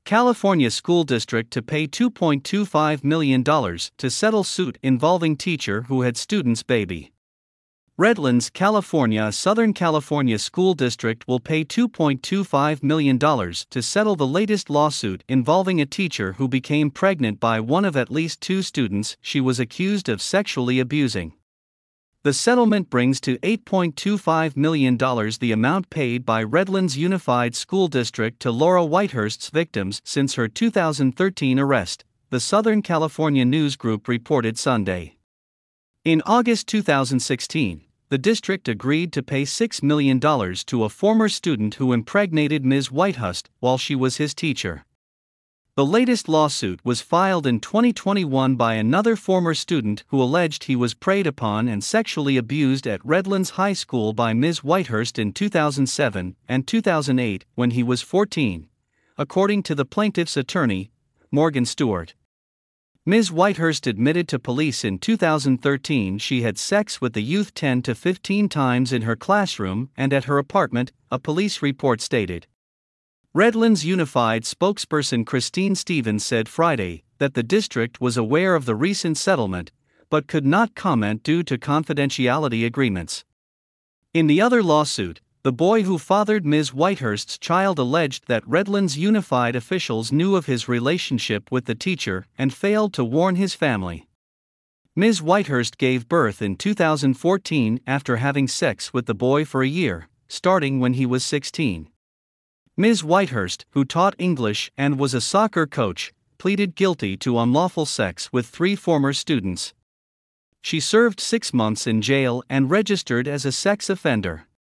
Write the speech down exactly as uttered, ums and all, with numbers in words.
California school district to pay two point two five million dollars to settle suit involving teacher who had student's baby. Redlands, California. A Southern California school district will pay two point two five million dollars to settle the latest lawsuit involving a teacher who became pregnant by one of at least two students she was accused of sexually abusing. The settlement brings to eight point two five million dollars the amount paid by Redlands Unified School District to Laura Whitehurst's victims since her two thousand thirteen arrest, the Southern California News Group reported Sunday. In August two thousand sixteen, the district agreed to pay six million dollars to a former student who impregnated Miz Whitehurst while she was his teacher. The latest lawsuit was filed in twenty twenty-one by another former student who alleged he was preyed upon and sexually abused at Redlands High School by Miz Whitehurst in two thousand seven and two thousand eight when he was fourteen, according to the plaintiff's attorney, Morgan Stewart. Miz Whitehurst admitted to police in two thousand thirteen she had sex with the youth ten to fifteen times in her classroom and at her apartment, a police report stated. Redlands Unified spokesperson Christine Stevens said Friday that the district was aware of the recent settlement, but could not comment due to confidentiality agreements. In the other lawsuit, the boy who fathered Miz Whitehurst's child alleged that Redlands Unified officials knew of his relationship with the teacher and failed to warn his family. Miz Whitehurst gave birth in two thousand fourteen after having sex with the boy for a year, starting when he was sixteen. Miz Whitehurst, who taught English and was a soccer coach, pleaded guilty to unlawful sex with three former students. She served six months in jail and registered as a sex offender.